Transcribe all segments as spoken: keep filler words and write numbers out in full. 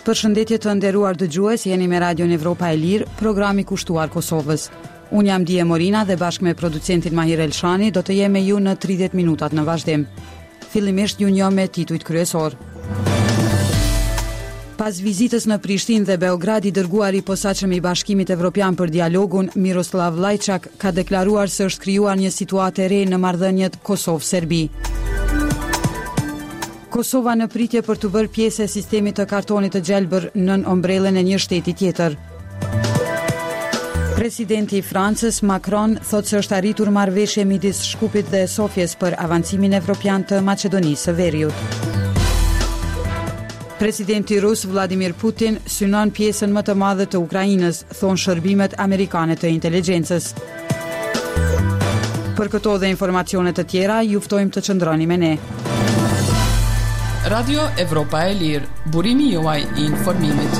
Përshëndetje të nderuar dëgjues, jeni me Radion Evropa e Lirë, programi kushtuar Kosovës. Unë jam Dije Morina dhe bashkë me producentin Mahir Elshani do të jem me ju në tridhjetë minutat në vazhdim. Fillimisht ju njoh me titujt kryesor. Pas vizitës në Prishtinë dhe Beograd, i dërguari i posaçëm i Bashkimit Evropian për dialogun, Miroslav Lajçak, ka deklaruar se është krijuar një situatë e re në marrëdhëniet Kosovë-Serbi. Kosova në pritje për të bërë pjesë e sistemit të kartonit të gjelbër nën ombrellën e një shteti tjetër. Presidenti i Francës, Macron, thotë se është arritur marrëveshje midis Shkupit dhe Sofjes për avancimin evropian të Maqedonisë së Veriut. Presidenti rus Vladimir Putin synon pjesën më të madhe të Ukrainës, thonë shërbimet amerikane të inteligjencës. Për këto dhe informacione të tjera, ju ftojmë të qëndroni me ne. Radio Evropa e Lirë, burimi juaj i informimit.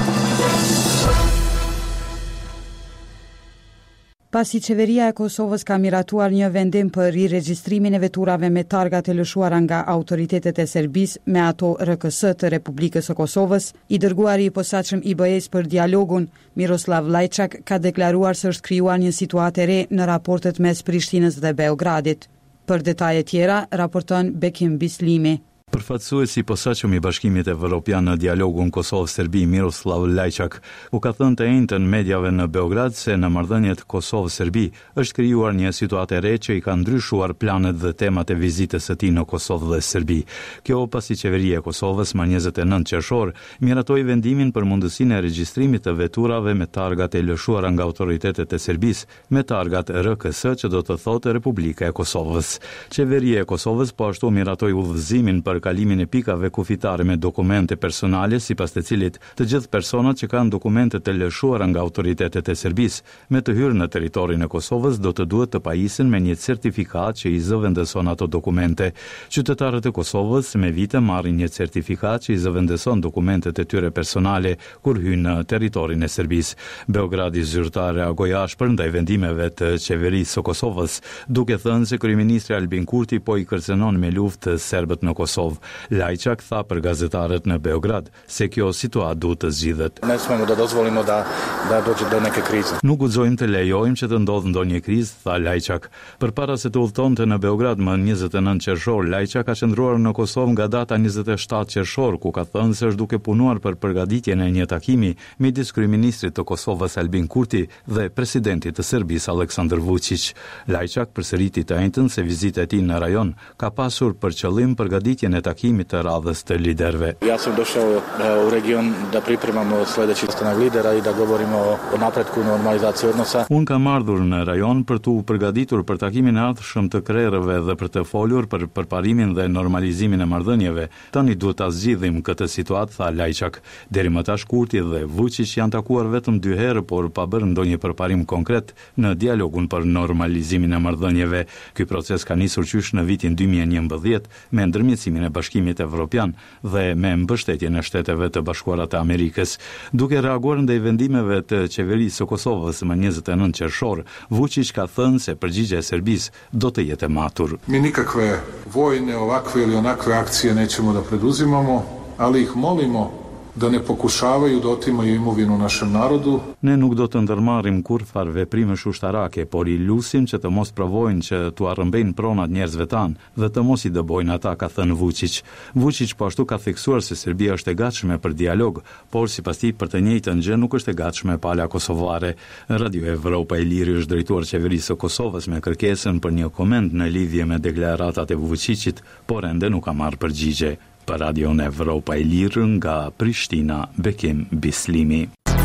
Pasi qeveria e Kosovës ka miratuar një vendim për riregjistrimin e veturave me targat e lëshuara nga autoritetet e Serbisë me ato R K S të Republikës së Kosovës, i dërguari i posaçëm i B E S për dialogun, Miroslav Lajçak, ka deklaruar se është krijuar një situatë e re në raportet mes Prishtinës dhe Beogradit. Për detaje tjera, raporton Bekim Bislimi. Përfaqësuesi i posaçëm i Bashkimit Evropian në dialogun Kosovë-Serbi, Miroslav Lajçak, u ka thënë të njëjtën mediave në Beograd se në marrëdhëniet Kosovë-Serbi është krijuar një situatë e re që i ka ndryshuar planet dhe temat e vizitës së tij në Kosovë dhe Serbi. Kjo pasi qeveria e Kosovës më njëzet e nëntë qershor miratoi vendimin për mundësinë e regjistrimit të veturave me targat e lëshuara nga autoritetet e Serbisë me targat R K S, që do të thotë Republika e Kosovës. Qeveria e Kosovës po ashtu miratoi udhëzimin për kalimin e pikave kufitare me dokumente personale, sipas të cilit të gjithë personat që kanë dokumente të lëshuara nga autoritetet e Serbisë me të hyrë në territorin e Kosovës do të duhet të pajisen me një certifikat që i zëvendëson ato dokumente. Qytetarët e Kosovës me vite marrin një certifikat që i zëvendëson dokumentet e tyre personale kur hyjnë në territorin e Serbisë. Beogradi zyrtar reagoi ashpër ndaj vendimeve të qeverisë së Kosovës, duke thënë se kryeministri Albin Kurti po i kërcënon me luftë serbët në Kosovë. Lajçak tha për gazetarët në Beograd se kjo situatë duhet të zgjidhet. Ne smemo da dozvolimo da da dođe do neke krize. Nuk guxojmë të lejojmë që të ndodhë ndonjë krizë, tha Lajçak. Përpara se të udhëtonte në Beograd më njëzet e nëntë qershor, Lajçak ka qëndruar në Kosovë nga data njëzet e shtatë qershor, ku ka thënë se është duke punuar për përgatitjen e një takimi midis kryeministrit të Kosovës Albin Kurti dhe presidentit të Serbisë Aleksandar Vučić. Lajçak përsëriti të njëjtën se vizita e tij në rajon ka pasur për qëllim përgatitjen e takimit të radhës të liderëve. Ja sam došao u region da pripremamo sledeći sastanak lidera i da govorimo o napretku normalizaciji odnosa. Unë kam ardhur në rajon për të përgatitur për takimin e ardhshëm të krerëve dhe për të folur për përparimin dhe normalizimin e marrëdhënieve. Tani duhet ta zgjidhim këtë situatë, tha Lajçak. Deri më tash Kurti dhe Vučić janë takuar vetëm dy herë, por pa bërë ndonjë përparim konkret në dialogun për normalizimin e marrëdhënieve. Ky proces ka nisur qysh në vitin dy mijë e njëmbëdhjetë me ndërmjetësimin e Bashkimit Evropian dhe me mbështetjen e Shteteve të Bashkuara të Amerikës. Duke reaguar ndaj vendimeve të qeverisë së Kosovës më njëzet e nëntë qershor, Vučić ka thënë se përgjigjja e Serbisë do të jetë e matur. Mi nikakve vojne, ovakve ili onakve akcije nećemo da preduzimamo, ali ih molimo da ne pokušavaju da otimaju imovinu našem narodu. Ne nuk do të ndërmarrim kurrfar veprime ushtarake, por i lusim që të mos provojnë që t'u arrëmbejnë pronat njerëzve tanë dhe të mos i dëbojnë ata, ka thënë Vučić. Vučić po ashtu ka theksuar se Serbia është e gatshme për dialog, por sipas tij për të njëjtën gjë nuk është e gatshme pala kosovare. Radio Evropa e Lirë është drejtuar qeverisë së Kosovës me kërkesën për një koment në lidhje me deklaratat e Vučićit, por ende nuk ka marrë përgjigje. Për Radio Evropa e Lirë nga Prishtina, Bekim Bislimi.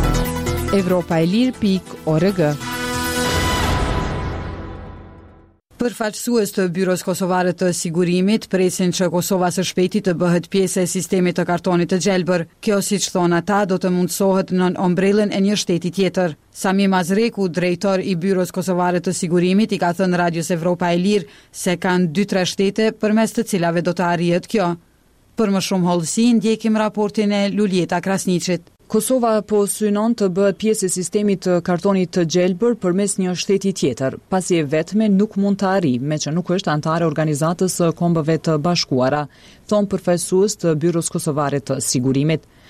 Evropa e Lirë pik org. Përfaqësues të Byros Kosovare të Sigurimit presin që Kosova së shpejti të bëhet pjesë e sistemit të kartonit të gjelbër. Kjo, siç thonë ata, do të mundsohet nën ombrellën e një shteti tjetër. Sami Mazreku, drejtor i Byros Kosovare të Sigurimit, i ka thënë Radios Evropa e Lirë se kanë dy tre shtete përmes të cilave do të arrihet kjo. Për më shumë hollësi, ndjekim raportin e Luljeta Krasniqit. Kosova po synon të bëhet pjesë e sistemit të kartonit të gjelbër përmes një shteti tjetër, pasi e vetme nuk mund të arrijë, me që nuk është antare organizatës së Kombëve të Bashkuara, thon përfaqësues të Byros Kosovare të Sigurimit.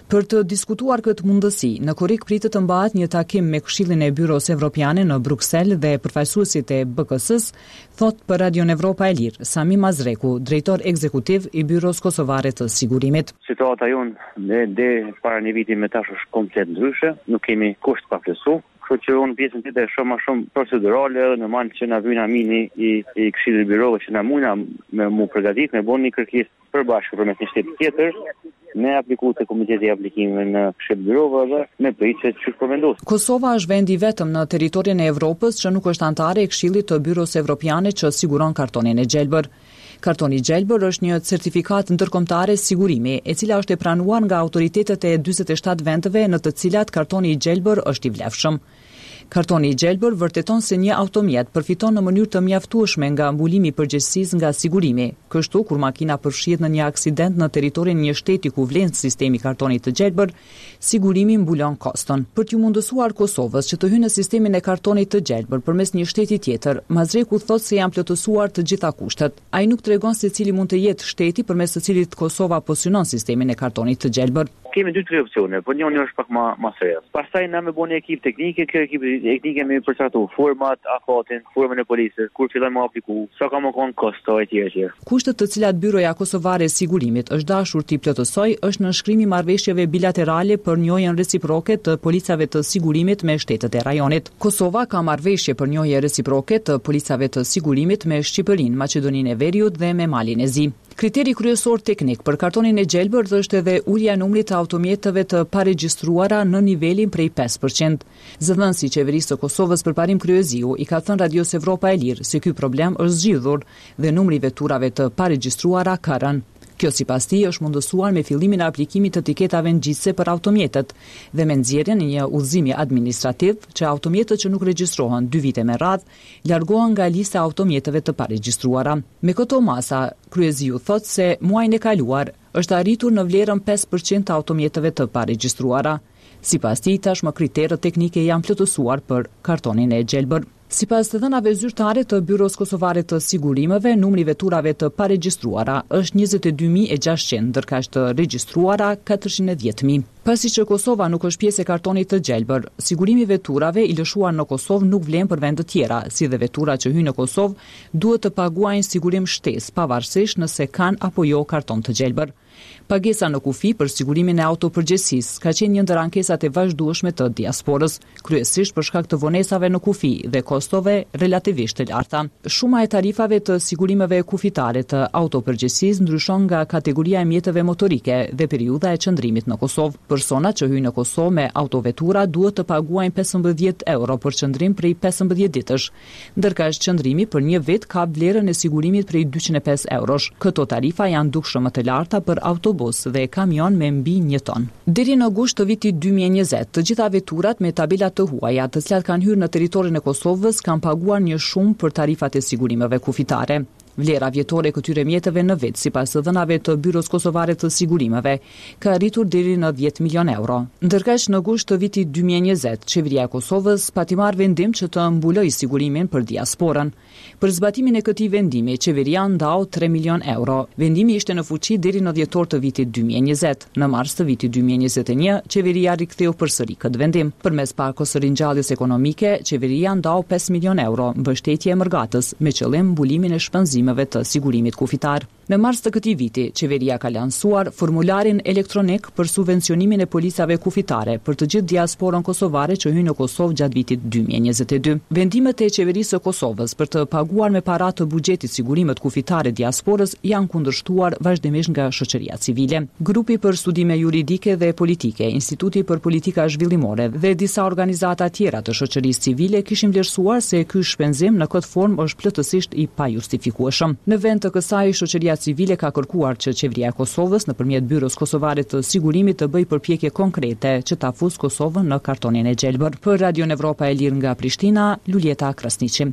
Për të diskutuar këtë mundësi, në Korrik pritet të mbahet një takim me Këshillin e Byros Evropiane në Bruksel dhe përfaqësuesit e B K S-s, thot për Radion Evropa e Lirë, Sami Mazreku, drejtor ekzekutiv i Byros Kosovare të Sigurimit. Situata jonë deri para një viti më tash është komplet ndryshe, nuk kemi kusht pa plotësuar. Kështu që unë pjesën tjetër e shoh më shumë procedurale edhe në mand që na vjen amini i, i Këshillit Byrove që na mundna me mu përgatit, me bën një kërkesë përbashkë përmes një shteti tjetër, me apliku të komiteti aplikime në Këshill Byrove dhe me pritje që po vendos. Kosova është vendi vetëm në territorin e Evropës që nuk është anëtare e Këshillit të Byros Evropiane që siguron kartonin e gjelbër. Kartoni gjelbër është një certifikat ndërkombëtare sigurimi, e cila është e pranuar nga autoritetet e dyzet e shtatë vendeve në të cilat kartoni i gjelbër është i vlefshëm. Kartoni i gjelbër vërteton se një automjet përfiton në mënyrë të mjaftueshme nga mbulimi i përgjegjësisë nga sigurimi. Kështu, kur makina përfshihet në një aksident në territorin një shteti ku vlen sistemi kartonit të gjelbër, sigurimi mbulon koston. Për t'ju mundësuar Kosovës që të hyjë në sistemin e kartonit të gjelbër përmes një shteti tjetër, Mazreku thotë se janë plotësuar të gjitha kushtet. Ai nuk tregon se cili mund të jetë shteti përmes të cilit Kosova po synon sistemin e kartonit të gjelbër. Kemi dy tre opsione, por njëri është pak më më serios. Pastaj na më bën një ekip teknike, kjo ekip teknike më përcakton format, afatin, formën e policës, kur fillojmë të apliku, sa ka më kon kosto etj etj. Kushtet të cilat Byroja Kosovare e Sigurimit është dashur t'i plotësoj është nënshkrimi i marrëveshjeve bilaterale për njojën reciproke të policave të sigurimit me shtetet e rajonit. Kosova ka marrëveshje për njojë reciproke të policave të sigurimit me Shqipërinë, Maqedoninë e Veriut dhe me Malin e Zi. Kriteri kryesor teknik për kartonin e gjelbër është edhe ulja e numrit të automjeteve të paregjistruara në nivelin prej pesë përqind. Zëdhënësi i Qeverisë së Kosovës përparim Kryeziu i ka thënë Radios Evropa e Lirë se ky problem është zgjidhur dhe numri i veturave të paregjistruara ka rënë. Kjo sipas tij është mundësuar me fillimin e aplikimit të etiketave ngjitse për automjetet dhe me nxjerrjen e një udhëzimi administrativ që automjetet që nuk regjistrohen dy vite me radhë largohen nga lista e automjeteve të paregjistruara. Me këto masa, Kryeziu thotë se muajin e kaluar është arritur në vlerën pesë përqind të automjeteve të paregjistruara. Sipas tij, tashmë kriteret teknike janë plotësuar për kartonin e gjelbër. Sipas të dhënave zyrtare të Byros Kosovare të Sigurimeve, numri i veturave të paregjistruara është njëzet e dy mijë e gjashtëqind, ndërkaq të regjistruara katërqind e dhjetë mijë. Pasi që Kosova nuk është pjesë e kartonit të gjelbër, sigurimi i veturave i lëshuar në Kosovë nuk vlen për vende të tjera, si dhe veturat që hyjnë në Kosovë duhet të paguajnë sigurim shtesë, pavarësisht nëse kanë apo jo karton të gjelbër. Pagesa në kufi për sigurimin e autopërgjegjësisë ka qenë një ndër ankesat e vazhdueshme të diasporës, kryesisht për shkak të vonesave në kufi dhe kostove relativisht të larta. Shuma e tarifave të sigurimeve kufitare të autopërgjegjësisë ndryshon nga kategoria e mjeteve motorike dhe periudha e qëndrimit në Kosovë. Personat që hyjnë në Kosovë me autovetura duhet të paguajnë pesëmbëdhjetë euro për qëndrim prej pesëmbëdhjetë ditësh, ndërkaq qëndrimi për një vit ka vlerën e sigurimit prej dyqind e pesë eurosh. Këto tarifa janë dukshëm më të larta për autobus dhe kamion me mbi një ton. Deri në gusht të vitit dy mijë e njëzet, të gjitha veturat me tabela të huaja, të cilat kanë hyrë në territorin e Kosovës, kanë paguar një shumë për tarifat e sigurimeve kufitare. Vlera vjetore e këtyre mjeteve në vit, sipas të dhënave të Byros Kosovare të Sigurimeve, ka arritur deri në dhjetë milion euro. Ndërkaq në gusht të vitit dy mijë e njëzet, Qeveria e Kosovës pati marrë vendim që të mbulojë sigurimin për diasporën. Për zbatimin e këtij vendimi, qeveria ndau tre milion euro. Vendimi ishte në fuqi deri në dhjetor të vitit dy mijë e njëzet. Në mars të vitit dy mijë e njëzet e një, qeveria riktheu përsëri këtë vendim. Përmes pakos së ringjalljes ekonomike, qeveria ndau pesë milion euro mbështetje e mërgatës me qëllim mbulimin e shpenzimeve të sigurimit kufitar. Në mars të këtij viti, qeveria ka lansuar formularin elektronik për subvencionimin e policave kufitare për të gjithë diasporën kosovare që hyn në Kosovë gjatë vitit dy mijë e njëzet e dy. Vendimet e qeverisë së Kosovës për të paguar me para të buxhetit sigurimet kufitare diasporës janë kundërshtuar vazhdimisht nga shoqëria civile. Grupi për studime juridike dhe politike, Instituti për Politika Zhvillimore dhe disa organizata tjera të shoqërisë civile kishin vlerësuar se ky shpenzim në këtë formë është plotësisht i pajustifikueshëm. Në vend të kësaj, shoqëria civile ka kërkuar që qeveria e Kosovës nëpërmjet Byros Kosovare të Sigurimit të bëjë përpjekje konkrete që ta fusë Kosovën në kartonin e gjelbër. Për Radion Evropa e Lirë nga Prishtina, Luljeta Krasniqi.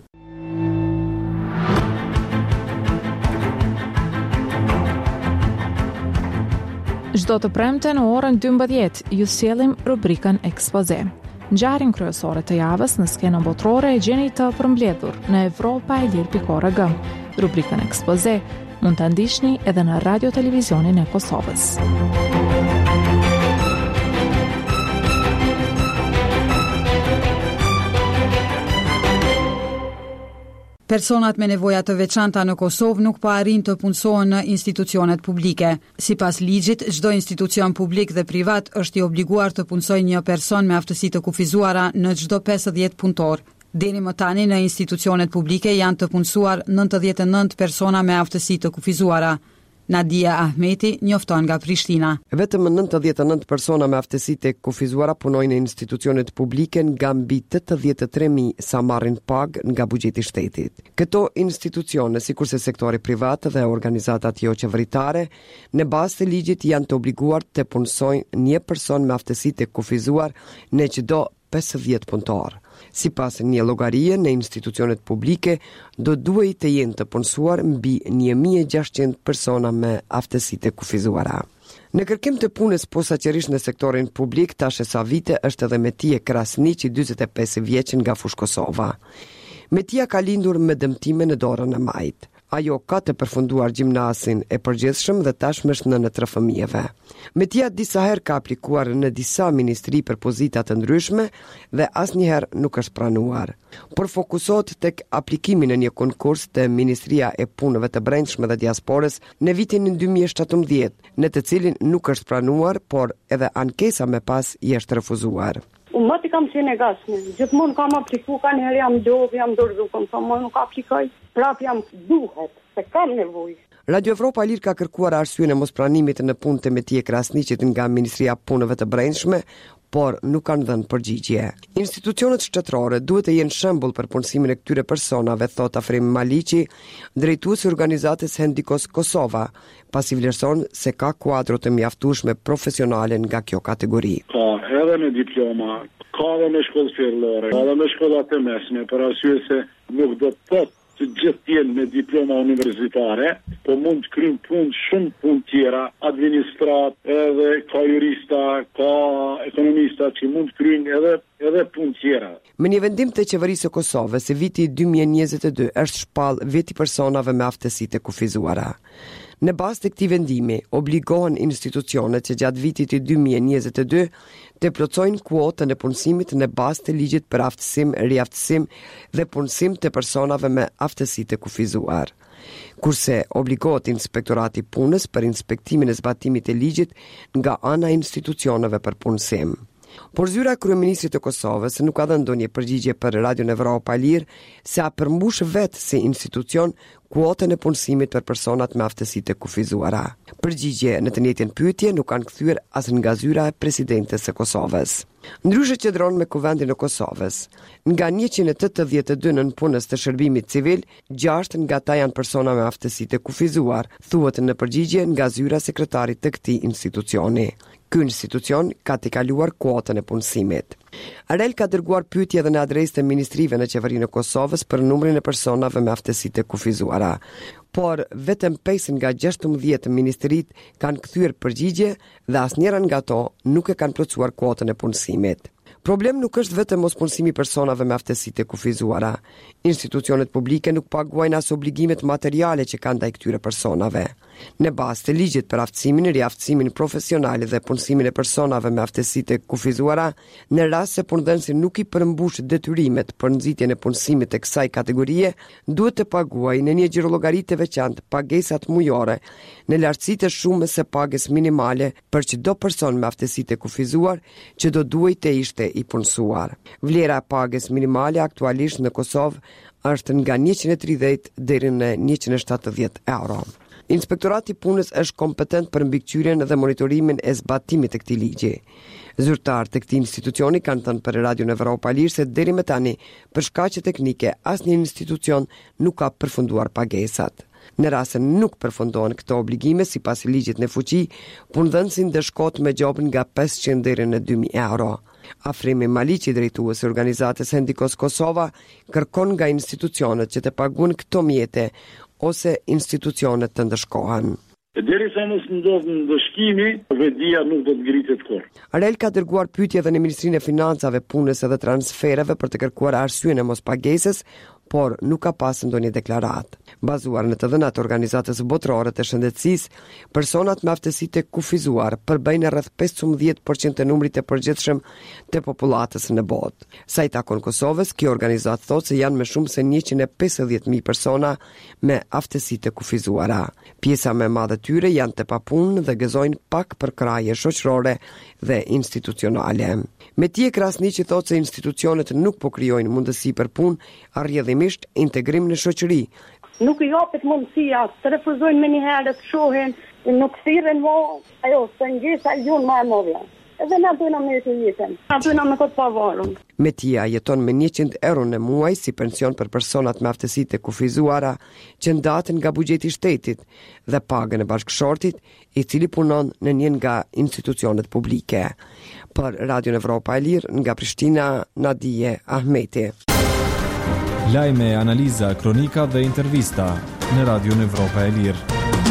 Çdo të premte në orën dymbëdhjetë ju sjellim rubrikën Ekspoze. Ngjarjen kryesore të javës në skenën botërore e gjeni të përmbledhur në evropa e lirë pikë org. Rubrikën Ekspoze mund ta ndiqni edhe në radio televizionin e Kosovës. Personat me nevoja të veçanta në Kosovë nuk pa arrin të punësohen në institucionet publike. Sipas ligjit, çdo institucion publik dhe privat është i obliguar të punësojë një person me aftësi të kufizuara në çdo pesëdhjetë punëtor. Deri më tani në institucionet publike janë të punësuar nëntëdhjetë e nëntë persona me aftësi të kufizuara. Nadia Ahmeti njofton nga Prishtina. Vetëm nëntëdhjetë e nëntë persona me aftësi të kufizuara punojnë në institucionet publike nga mbi tetëdhjetë e tre mijë sa marrin pagë nga buxheti i shtetit. Këto institucione, sikurse sektori privat dhe organizatat jo qeveritare, në bazë të ligjit janë të obliguar të punësojnë një person me aftësi të kufizuar në çdo pesëdhjetë punëtor. Si pas një llogarie në institucionet publike, do duhej të jenë të punësuar mbi një mijë e gjashtëqind persona me aftësi të kufizuara. Në kërkim të punës posaçërisht në sektorin publik, tash e sa vite është edhe Metia Krasniqi, dyzet e pesë vjeç nga Fush Kosova. Metia ka lindur me dëmtime në dorën e majt. Ajo ka të përfunduar gjimnasin e përgjithshëm dhe tashmë është nënë tre fëmijëve. Metia disa herë ka aplikuar në disa ministri për pozita të ndryshme dhe asnjëherë nuk është pranuar. Por fokusohet tek aplikimi në një konkurs të Ministria e Punëve të Brendshme dhe Diasporës në vitin dy mijë e shtatëmbëdhjetë, në të cilin nuk është pranuar, por edhe ankesa me pas i është refuzuar. Unë mati kam qenë e gasme, gjithmonë kam apliku, ka njëherë jam dovë, jam dorëzu, kam sa më nuk aplikoj, prap jam duhet, se kam nevojë. Radio Evropa Lir ka kërkuar arsyeën e mospranimit në punë të Metie Krasniqit nga Ministria e Punëve të Brendshme, por nuk kanë dhënë përgjigje. Institucionet shtetërore duhet të jenë shembull për punësimin e këtyre personave, thot Afrim Maliqi, drejtuesi i organizatës Hendikos Kosova, pasi vlerëson se ka kuadro të mjaftueshme profesionale nga kjo kategori. Ka edhe me diploma, ka edhe me shkollë fillore, ka edhe me shkollat e mesme, për arsye se nuk do të thotë të gjithë jenë me diploma universitare, po mund të kryjnë punë shumë punë tjera, administrat, edhe ka jurista, ka ekonomista që mund të kryjnë edhe, edhe punë tjera. Me një vendim të qeverisë së Kosovës, se viti dy mijë e njëzet e dy është shpall veti personave me aftësi të kufizuara. Në bazë të këtij vendimi, obligohen institucionet që gjatë vitit dy mijë e njëzet e dy të plotësojnë kuotën e punësimit në bazë të ligjit për aftësim, riaftësim dhe punësim të personave me aftësi të kufizuar. Kurse obligohet Inspektorati i Punës për inspektimin e zbatimit të ligjit nga ana e institucioneve për punësim. Por zyra e kryeministrit të Kosovës nuk ka dhënë ndonjë përgjigje për Radio Evropa Lir se a përmbush vetë si institucion kuotën e punësimit për personat me aftësi të kufizuara. Përgjigje në të njëjtën pyetje nuk kanë kthyer as nga zyra e presidentes së Kosovës. Ndryshe qëndron me kuvendin e Kosovës. Nga njëqind e tetëdhjetë e dy nën punës të shërbimit civil, gjashtë nga ta janë persona me aftësi të kufizuar, thuhet në përgjigje nga zyra sekretarit të këtij institucioni. Ky institucion ka të kaluar kuotën e punësimit. Arel ka dërguar pyetje edhe në adresë të ministrive në qeverinë e Kosovës për numrin e personave me aftësi të kufizuara. Por vetëm pesë nga gjashtëmbëdhjetë ministrit kanë kthyer përgjigje dhe asnjëra nga ato nuk e kanë plotësuar kuotën e punësimit. Problem nuk është vetëm mospunësimi personave me aftësi të kufizuara. Institucionet publike nuk paguajnë as obligimet materiale që kanë ndaj këtyre personave. Në bazë të ligjit për aftësimin, riaftësimin profesional dhe punësimin e personave me aftësi të kufizuara, në rast se punëdhënësi nuk i përmbush detyrimet për nxitjen e punësimit të kësaj kategorie, duhet të paguajë në një xhirollogarit të veçantë pagesat mujore në lartësi të shumës së pagës minimale për çdo person me aftësi të kufizuar që do duhej të ishte i punësuar. Vlera e pagës minimale aktualisht në Kosovë është nga njëqind e tridhjetë deri në njëqind e shtatëdhjetë euro. Inspektorati i Punës është kompetent për mbikëqyrjen dhe monitorimin e zbatimit të këtij ligji. Zyrtarët e këtij institucioni kanë thënë për Radio Evropa Lir se deri më tani, për shkaqe teknike, asnjë institucion nuk ka përfunduar pagesat. Në rast se nuk përfundohen këto obligime sipas ligjit në fuqi, punëdhënësi ndeshkohet me gjobën nga pesëqind deri në dy mijë euro. Afrimi Maliqi, drejtuesi i organizatës Hendikos Kosova, kërkon nga institucionet që të paguajnë këto mjete ose institucionet të ndëshkohen. Derisa mos ndodh ndëshkimi, vedia nuk do të ngritet kurrë. Arel ka dërguar pyetje edhe në Ministrinë e Financave, Punës edhe Transfereve për të kërkuar arsyeën e mospagesës, por nuk ka pas ndonjë deklaratë. Bazuar në të dhënat organizatës botërore të shëndetësisë, personat me aftësi të kufizuar përbëjnë rreth pesëmbëdhjetë përqind të numrit të përgjithshëm të popullatës në botë. Sa i takon Kosovës, kjo organizatë thotë se janë më shumë se njëqind e pesëdhjetë mijë persona me aftësi të kufizuara. Pjesa më e madhe tyre janë të papunë dhe gëzojnë pak për kraje shoqërore dhe institucionale. Me tje krasni që thotë se institucionet nuk po krijojnë mundësi për punë, arrjedhimisht integrim në shoqëri. Nuk i japet mundësia, të refuzojnë me njëherë të shohin, nuk thirren mo, ajo, së ngjesa junë ma e modhja. Edhe na dojna me të jetën, na dojna me këtë pavarun. Me tia jeton me njëqind euro në muaj si pension për personat me aftësi të kufizuara që ndaten nga buxheti i shtetit dhe pagën e bashkëshortit i cili punon në një nga institucionet publike. Për Radio Evropa e Lirë nga Prishtina, Nadije Ahmeti. Lajme, analiza, kronika dhe intervista në Radio Evropa e Lirë.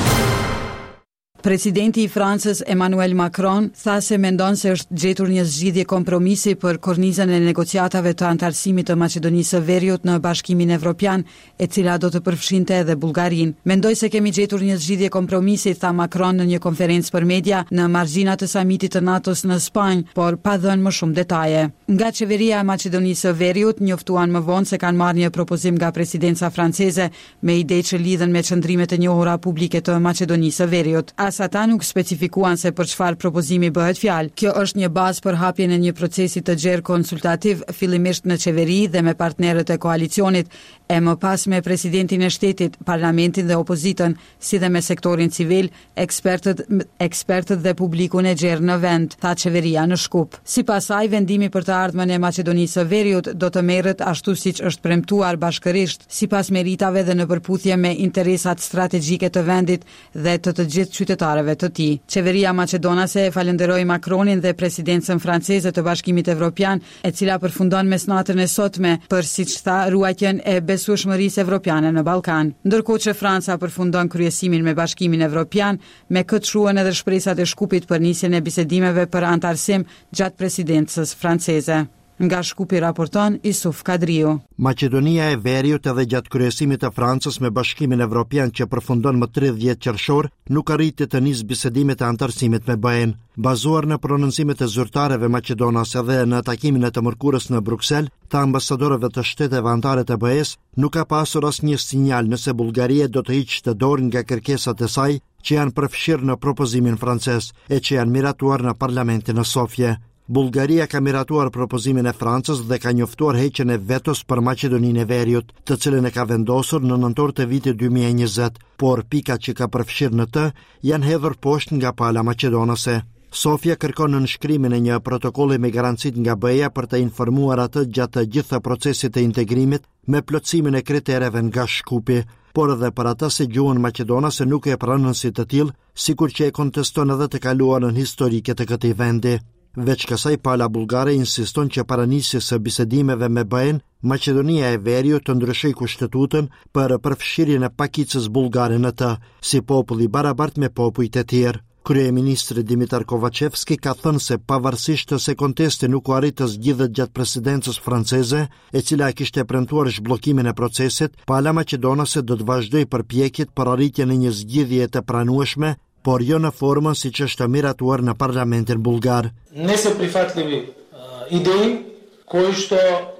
Presidenti i Francës Emmanuel Macron tha se mendon se është gjetur një zgjidhje kompromisi për kornizën e negociatave të antarësimit të Maqedonisë së Veriut në Bashkimin Evropian, e cila do të përfshinte edhe Bullgarinë. Mendoj se kemi gjetur një zgjidhje kompromisi, tha Macron në një konferencë për media në margjinat të samitit të NATO-s në Spanjë, por pa dhënë më shumë detaje. Nga qeveria e Maqedonisë së Veriut njoftuan më vonë se kanë marrë një propozim nga presidenca franceze me ide që lidhen me çndrimet e njohura publike të Maqedonisë së Veriut. Ata nuk specifikuan se për çfarë propozimi bëhet fjalë. Kjo është një bazë për hapjen e një procesi të gjerë konsultativ, fillimisht në qeveri dhe me partnerët e koalicionit, e më pas me presidentin e shtetit, parlamentin dhe opozitën, si dhe me sektorin civil, ekspertët, ekspertët dhe publikun e gjerë në vend, tha qeveria në Shkup. Sipas saj, vendimi për të ardhmen e Maqedonisë së Veriut do të merret ashtu siç është premtuar bashkërisht, sipas meritave dhe në përputhje me interesat strategjike të vendit dhe të të gjithë qytetarëve të tij. Qeveria maqedonase e falenderoi Macronin dhe presidencën franceze të Bashkimit Evropian, e cila përfundon mesnatën e sotme për, siç tha, ruajtjen e besueshmërisë evropiane në Ballkan. Ndërkohë që Franca përfundon kryesimin me Bashkimin Evropian, me këtë shuhen edhe shpresat e Shkupit për nisjen e bisedimeve për antarësim gjatë presidencës franceze. Nga Shkupi raporton Isuf Kadriu. Maqedonia e Veriut edhe gjatë kryesimit të Francës me Bashkimin Evropian që përfundon më tridhjetë qershor, nuk arriti të nisë bisedimet e antarësimit me B E-n. Bazuar në prononcimet e zyrtarëve maqedonase dhe në takimin e të mërkurës në Bruksel, të ambasadorëve të shteteve anëtare të B E-s, nuk ka pasur asnjë sinjal nëse Bullgaria do të hiqte dorë nga kërkesat e saj që janë përfshirë në propozimin francez e që janë miratuar në parlamentin në Sofje. Bullgaria ka miratuar propozimin e Francës dhe ka njoftuar heqjen e vetos për Maqedoninë e Veriut, të cilën e ka vendosur në nëntor të vitit dy mijë e njëzet, por pikat që ka përfshirë në të janë hedhur poshtë nga pala maqedonase. Sofia kërkon nënshkrimin e një protokolli me garancit nga B E-ja për të informuar atë gjatë gjitha procesit të integrimit me plotësimin e kritereve nga Shkupi, por edhe për ata se gjuhën maqedonase nuk e pranën si të tillë, sikur që e konteston edhe të kaluarën historike të këtij vendi. Veç kësaj, pala bullgare insiston që para nisjes së bisedimeve me B E-n, Maqedonia e Veriut të ndryshojë kushtetutën për përfshirjen e pakicës bullgare në të, si popull i barabartë me popujt e tjerë. Kryeministri Dimitar Kovacevski ka thënë se pavarësisht se kontesti nuk u arrit të zgjidhet gjatë presidencës franceze, e cila e kishte premtuar zhbllokimin e procesit, pala maqedonase do të vazhdojë përpjekjet për arritjen e një zgjidhje të pranueshme, por jo në formën siç është miratuar në parlamentin bullgar. Не са прифатливи идеи кои што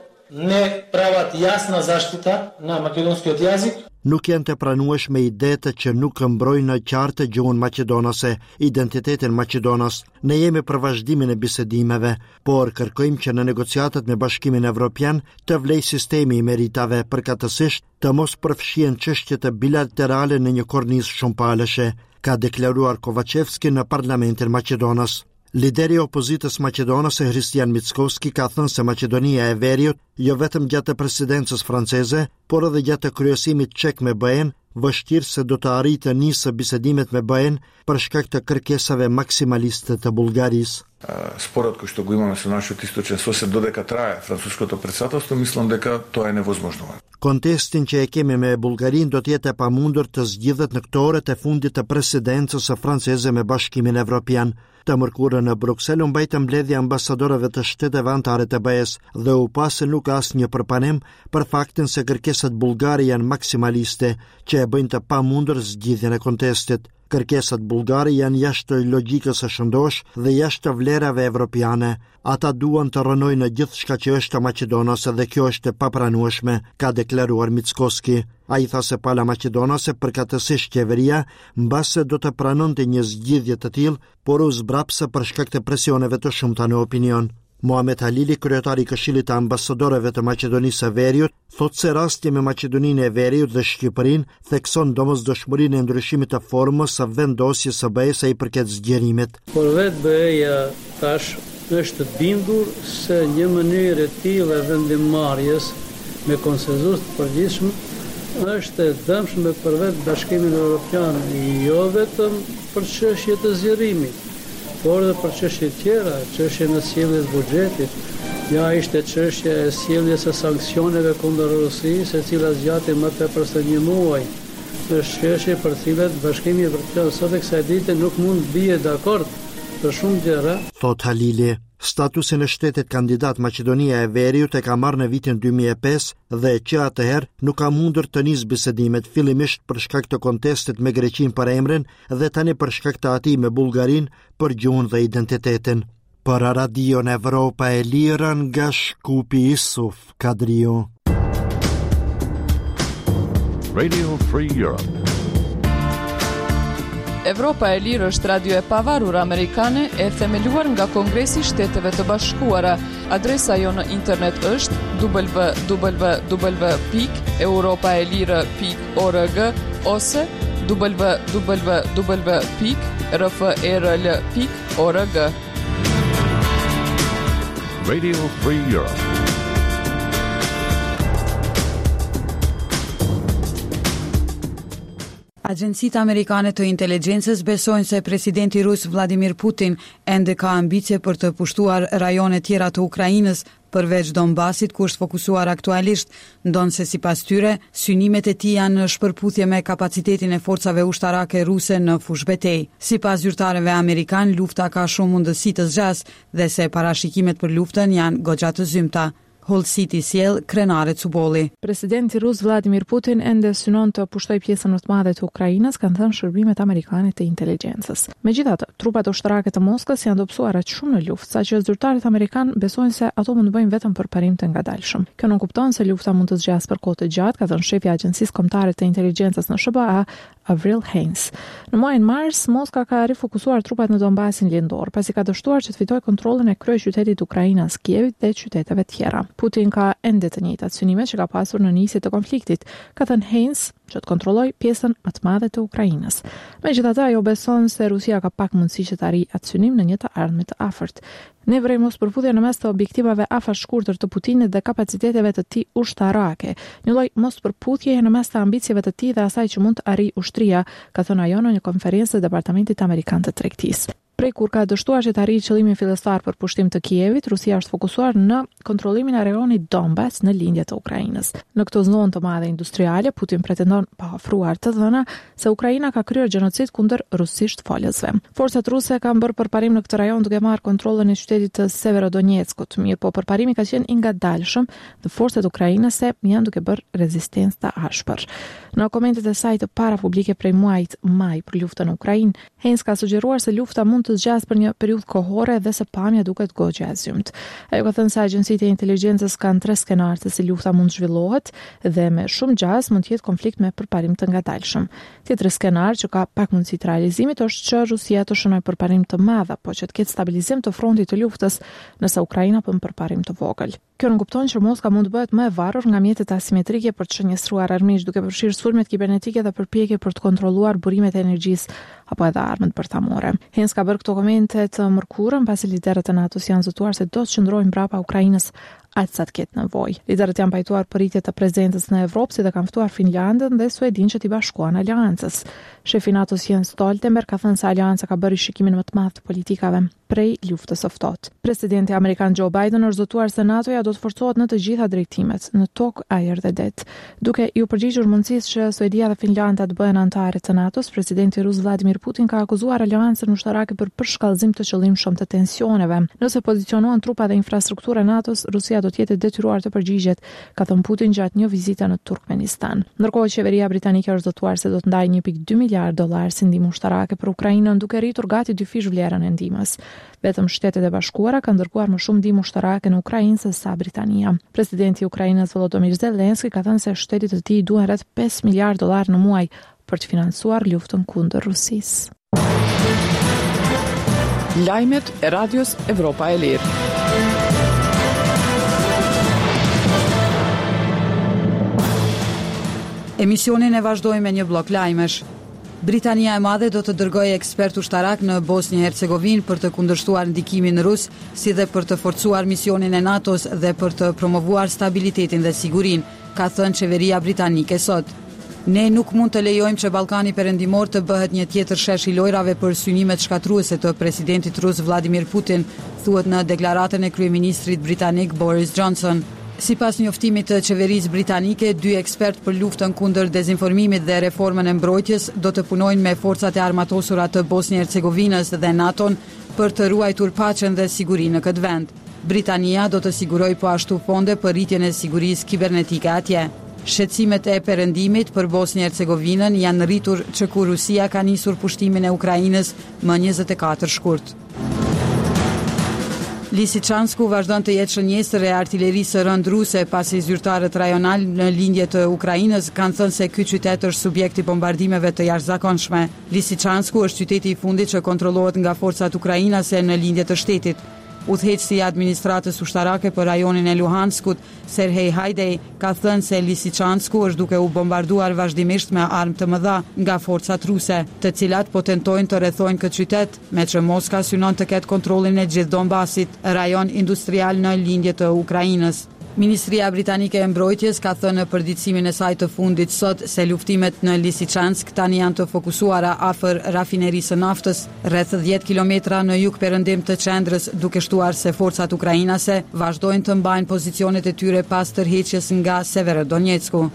не прават јасна заштита на македонскиот јазик. Nuk janë të pranueshme idetë që nuk mbrojnë në qartë gjuhën maqedonase, identitetin maqedonas. Ne jemi për vazhdimin e bisedimeve, por kërkojmë që në negociatat me Bashkimin Evropian të vlejë sistemi i meritave, përkatësisht të mos përfshihen çështjet bilaterale në një kornizë shumëpalëshe, ka deklaruar Kovacevski në parlamentin maqedonas. Lideri i opozitës maqedonase Hristijan Mickovski ka thënë se Maqedonia e Veriut, jo vetëm gjatë presidencës franceze, por edhe gjatë kryesimit çek me B E-n, vështirë se do të arritë të nisë bisedimet me B E-n për shkak të kërkesave maksimaliste të Bullgarisë. Спорот кој што го имаме со нашиот источен сосед додека трае француското претседателство, мислам дека тоа е невозможно. Kontestin që e kemi me Bullgarin do të jetë e pamundur të zgjidhet në këto orët e fundit të presidencës së franceze me Bashkimin Evropian. Të mërkurën në Bruksel u mbajtë mbledhja ambasadorëve të shteteve anëtare të B E-s dhe u pa se nuk asnjë përpanim për faktin se kërkesat bullgare janë maksimaliste që e bëjnë të pamundur zgjidhjen e kontestit. Kërkesat bullgare janë jashtë logjikës së shëndosh dhe jashtë vlerave evropiane. Ata duan të rënojnë gjithçka që është maqedonase dhe kjo është e papranueshme, ka deklaruar Mickoski. Ai tha se pala maqedonase përkatësisht qeveria mbase do të pranonte një zgjidhje të tillë, por u zbrapse për shkak të presioneve të shumta në opinion. Muhamet Halili, kryetari i Këshillit të Ambasadorëve të Maqedonisë së Veriut, thotë se rasti me Maqedoninë e Veriut dhe Shqipërinë thekson domosdoshmërinë e ndryshimit të formës së vendosjes së B E-s sa i përket zgjerimit. Por vetë B E-ja tash është bindur se një mënyrë e tillë e vendimmarrjes me konsenzus të përgjithshëm është e dëmshme për vetë Bashkimin Evropian, jo vetëm për çështje të zgjerimit, por dhe për çështje tjera, çështje në sjelljes buxhetit. Ja ishte çështja e sjelljes së sanksioneve kundër Rusisë, e cila zgjati më tepër se një muaj. Është çështje për cilët Bashkimi Evropian sot e kësaj dite nuk mund të bie dakord për shumë gjëra. Thot Halili, statusin e shtetit kandidat Maqedonia e Veriut e ka marrë në vitin dy mijë e pesë dhe që atëherë nuk ka mundur të nisë bisedimet, fillimisht për shkak të kontestit me Greqinë për emrin dhe tani për shkak të atij me Bullgarinë për gjuhën dhe identitetin. Për Radion Evropa e Lirë nga Shkupi Isuf Kadriu. Radio Free Europe. Evropa e Lirë është radio e pavarur amerikane e themeluar nga Kongresi i Shteteve të Bashkuara. Adresa jo në internet është w w w pikë europaelire pikë org ose w w w pikë r f e r l pikë org. Radio Free Europe. Agjencitë amerikane të inteligjencës besojnë se presidenti rus Vladimir Putin ende ka ambicie për të pushtuar rajone tjera të Ukrainës, përveç Donbasit, ku është fokusuar aktualisht, ndonse sipas tyre, synimet e tij janë në shpërputhje me kapacitetin e forcave ushtarake ruse në fushë betejë. Sipas zyrtarëve amerikan, lufta ka shumë mundësi të zgjasë dhe se parashikimet për luftën janë goxha të zymta. Hull City sjell krenare Cubolli. Presidenti rus Vladimir Putin ende synon të pushtoj pjesën më të madhe të Ukrainës, kanë thënë shërbimet amerikane të inteligjencës. Megjithatë, trupat ushtarake të Moskës janë dobësuar aq shumë në luftë, saqë zyrtarët amerikan besojnë se ato mund të bëjnë vetëm përparim të ngadalshëm. Kjo nuk kupton se lufta mund të zgjasë për kohë të gjatë, ka thënë shefi i Agjencisë Kombëtare të Inteligjencës në S B A, Avril Haines. Në muajin mars, Moska ka rifokusuar trupat në Donbasin lindor, pasi ka dështuar që të fitojë kontrollin e kryeqytetit të Ukrainës, Kievit dhe qyteteve tjera. Putin ka ende të njëjtat synime që ka pasur në nisje të konfliktit, ka thënë Haines, që të kontrolloj pjesën më të madhe të Ukrainës. Megjithatë, ajo beson se Rusia ka pak mundësi që të arrijë atë synim në një të ardhme të afërt. Ne vërejmë mospërputhje në mes të objektivave afërshkurtër të Putinit dhe kapaciteteve të tij ushtarake, një lloj mospërputhjeje në mes të ambicieve të tij dhe asaj që mund të arrijë ushtria, ka thënë ajo në një konferencë të Departamentit Amerikan të Tregtisë. Prej kur ka dështuar që të arrijë qëllimin fillestar për pushtim të Kievit, Rusia është fokusuar në kontrollimin e rajonit Donbas në lindje të Ukrainës. Në këtë zonë të madhe industriale, Putin pretendon pa ofruar të dhëna se Ukraina ka kryer gjenocid kundër rusisht folësve. Forcat ruse kanë bërë përparim në këtë rajon duke marrë kontrollin e qytetit të Severodonetskut, mirë po përparimi ka qenë i ngadalshëm dhe forcat ukrainase janë duke bërë rezistencë të ashpër. Në komentet e saj të para publike prej muajit maj për luftën në Ukrainë, Haines ka sugjeruar se lufta mund të zgjasë për një periudhë kohore dhe se pamja duket goxha e zymt. Ajo ka thënë se agjencitë e inteligjencës kanë tre skenarë se si lufta mund zhvillohet dhe me shumë gjas mund të jetë konflikt me përparim të ngadalshëm. Tjetri skenar që ka pak mundësi të realizimit është që Rusia të shënojë përparim të madh apo që të ketë stabilizim të frontit të luftës nëse Ukraina bën përparim të vogël. Kjo nuk kupton që Moska mund të bëhet më e varur nga mjetet asimetrike për të shënjestruar armiqt duke përfshirë sulmet kibernetike dhe përpjekje për të kontrolluar burimet e energjisë apo edhe armët bërthamore. Haines ka bërë këto komente të mërkurën pasi liderët e NATO-s janë zotuar se do të qëndrojnë mbrapa Ukrainës aq sa të ketë nevojë. Liderët janë pajtuar për rritje të prezencës në Evropë, si dhe kanë ftuar Finlandën dhe Suedin që t'i bashkuan aleancës. Shefi NATO-s Jens Stoltenberg ka thënë se aleanca ka bërë shikimin më të madh të politikave prej luftës së ftohtë. Presidenti amerikan Joe Biden është zotuar se NATO-ja do të forcohet në të gjitha drejtimet, në tokë, ajër dhe det. Duke i u përgjigjur mundësisë që Suedia dhe Finlanda të bëhen anëtare të NATO-s, presidenti rus Vladimir Putin ka akuzuar aleancën ushtarake për përshkallëzim të qëllimshëm të tensioneve. Nëse pozicionohen trupa dhe infrastruktura e NATO-s, Rusia do të jetë e detyruar të përgjigjet, ka thënë Putin gjatë një vizite në Turkmenistan. Ndërkohë, qeveria britanike është zotuar se do të ndajë një pikë dy miliardë dollar si ndihmë ushtarake për Ukrainën, duke rritur gati dy fish vlerën e ndihmës. Vetëm Shtetet e Bashkuara kanë dërguar më shumë ndihmë ushtarake në Ukrainë se sa Britania. Presidenti i Ukrainës Volodymyr Zelensky ka thënë se shtetit të tij duhen rreth pesë miliardë dollar në muaj për të financuar luftën kundër Rusisë. Lajmet e Radios Evropa e Lirë. Emisionin e vazhdojmë me një blok lajmesh. Britania e Madhe do të dërgojë ekspert ushtarak në Bosnjë-Hercegovinë për të kundërshtuar ndikimin rus, si dhe për të forcuar misionin e NATO-s dhe për të promovuar stabilitetin dhe sigurinë, ka thënë qeveria britanike sot. Ne nuk mund të lejojmë që Ballkani Perëndimor të bëhet një tjetër shesh i lojrave për synimet shkatruese të presidentit rus Vladimir Putin, thuhet në deklaratën e kryeministrit britanik Boris Johnson. Sipas njoftimit të qeverisë britanike, dy ekspert për luftën kundër dezinformimit dhe reformën e mbrojtjes do të punojnë me forcat e armatosura të Bosnjë-Hercegovinës dhe NATO-n për të ruajtur paqen dhe sigurinë në këtë vend. Britania do të sigurojë po ashtu fonde për rritjen e sigurisë kibernetike atje. Shqetësimet e perëndimit për Bosnjë-Hercegovinën janë rritur që kur Rusia ka nisur pushtimin e Ukrainës më njëzet e katër shkurt. Lisiçansku vazhdon të jetë shënjestër e artillerisë rënd ruse pasi zyrtarët rajonal në lindje të Ukrainës kanë thënë se ky qytet është subjekt i bombardimeve të jashtëzakonshme. Lisiçansku është qyteti i fundit që kontrollohet nga forcat ukrainase në lindje të shtetit. Udhëheqësi i administratës ushtarake për rajonin e Luhanskut, Serhej Hajdej, ka thënë se Lisiçansku është duke u bombarduar vazhdimisht me armë të mëdha nga forcat ruse, të cilat po tentojnë të rrethojnë këtë qytet, me që Moska synon të ketë kontrollin e gjithë Donbasit, rajon industrial në lindje të Ukrainës. Ministria Britanike e Mbrojtjes ka thënë në përditësimin e saj të fundit sot se luftimet në Lisiçansk tani janë të fokusuara afër rafinerisë së naftës, rreth dhjetë kilometra në jug perëndim të qendrës, duke shtuar se forcat ukrainase vazhdojnë të mbajnë pozicionet e tyre pas tërheqjes nga Severodonetsku.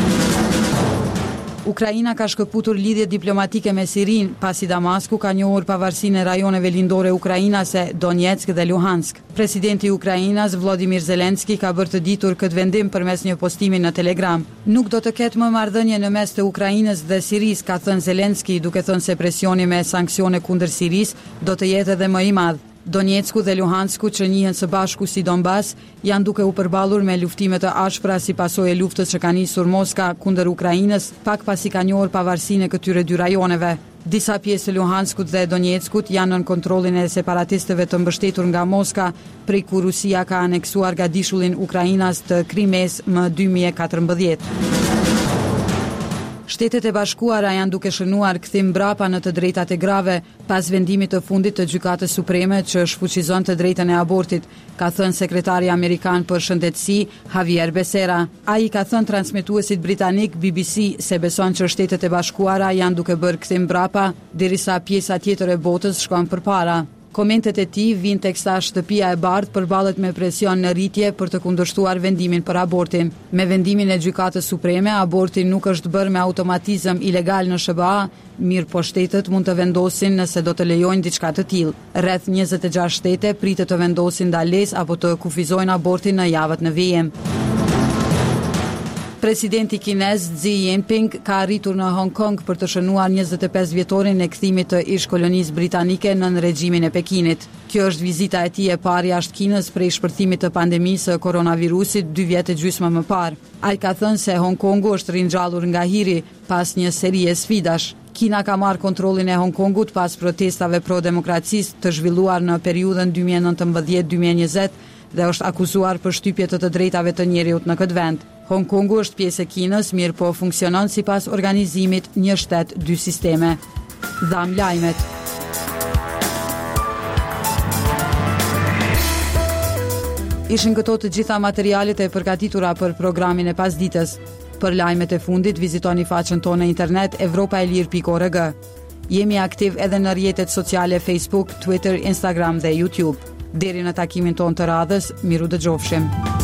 Ukraina ka shkëputur lidhje diplomatike me Sirin, pasi Damasku ka njohur pavarësinë e rajoneve lindore ukrainase, Donetsk dhe Luhansk. Presidenti i Ukrainës Volodymyr Zelensky ka bërë të ditur këtë vendim përmes një postimi në Telegram. Nuk do të ketë më marrëdhënie në mes të Ukrainës dhe Sirisë, ka thënë Zelensky, duke thënë se presioni me sanksione kundër Sirisë do të jetë edhe më i madh. Donetsku dhe Luhansku, që njihen së bashku si Donbas, janë duke u përballur me luftime të ashpra si pasojë e luftës që ka nisur Moska kundër Ukrainës, pak pasi ka njohur pavarësinë e këtyre dy rajoneve. Disa pjesë të Luhanskut dhe Donetskut janë në kontrollin e separatistëve të mbështetur nga Moska, prej kur Rusia ka aneksuar gadishullin Ukrainas të Krimes më dy mijë e katërmbëdhjetë. Shtetet e Bashkuara janë duke shënuar kthim mbrapa në të drejtat e grave pas vendimit të fundit të Gjykatës Supreme që shfuqizon të drejtën e abortit, ka thënë sekretari amerikan për shëndetësi Javier Becerra. Ai ka thënë transmetuesit britanik B B C se beson që Shtetet e Bashkuara janë duke bërë kthim mbrapa derisa pjesa tjetër e botës shkon përpara. Komentet e tij vijnë teksa shtëpia e bardhë përballet me presion në rritje për të kundërshtuar vendimin për abortin. Me vendimin e Gjykatës Supreme, aborti nuk është bërë me automatizëm ilegal në S B A, mirë po shtetet mund të vendosin nëse do të lejojnë diçka të tillë. Rreth njëzet e gjashtë shtete pritet të vendosin ndalesë apo të kufizojnë abortin në javët në vijim. Presidenti kinez Xi Jinping ka arritur në Hong Kong për të shënuar njëzet e pesë vjetorin e kthimit të ish kolonisë britanike nën regjimin e Pekinit. Kjo është vizita e tij e parë jashtë Kinës prej shpërthimit të pandemisë së koronavirusit dy vjet e gjysmë më parë. Ai ka thënë se Hong Kongu është ringjallur nga hiri pas një serie sfidash. Kina ka marrë kontrollin e Hong Kongut pas protestave pro-demokracisë të zhvilluar në periudhën dy mijë e nëntëmbëdhjetë deri dy mijë e njëzet dhe është akuzuar për shtypje të të drejtave të njerëzit në këtë vend. Hong Kongu është pjesë e Kinës, mirë po funksionon sipas organizimit një shtet dy sisteme. Dham lajmet. Ishin këto të gjitha materialet e përgatitura për programin e pasditës. Për lajmet e fundit, vizitoni faqen tonë në internet evropa e lirë pikë org. Jemi aktiv edhe në rrjetet sociale Facebook, Twitter, Instagram dhe YouTube. Deri në takimin tonë të radhës, miru dëgjofshim.